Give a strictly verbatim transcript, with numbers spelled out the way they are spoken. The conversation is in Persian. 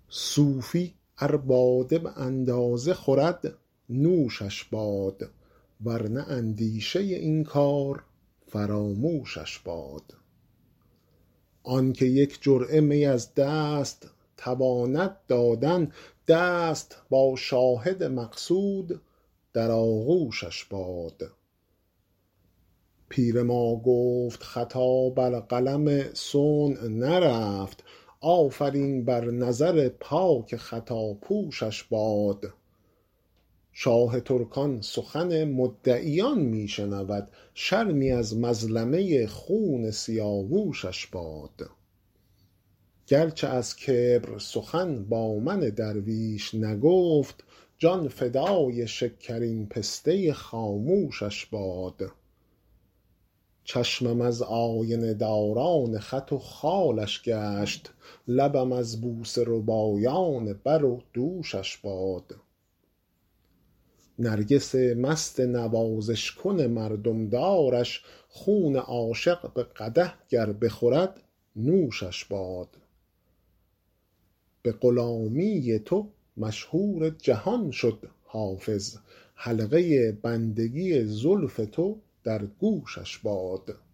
صوفی ار باده به اندازه خورد نوشش باد، ورنه اندیشه این کار فراموشش باد. آن که یک جرعه می از دست تواند دادن، دست با شاهد مقصود در آغوشش باد. پیر ما گفت خطا بر قلم صنع نرفت، آفرین بر نظر پاک خطاپوشش باد. شاه ترکان سخن مدعیان می شنود، شرمی از مظلمه خون سیاووشش باد. گرچه از کبر سخن با من درویش نگفت، جان فدای شکرین پسته خاموشش باد. چشمم از آینه داران خط و خالش گشت، لبم از بوسه ربایان بر و دوشش باد. نرگس مست نوازش کن مردم دارش، خون عاشق به قدح گر بخورد نوشش باد. به غلامی تو مشهور جهان شد حافظ، حلقه بندگی زلف تو در گوشش باد.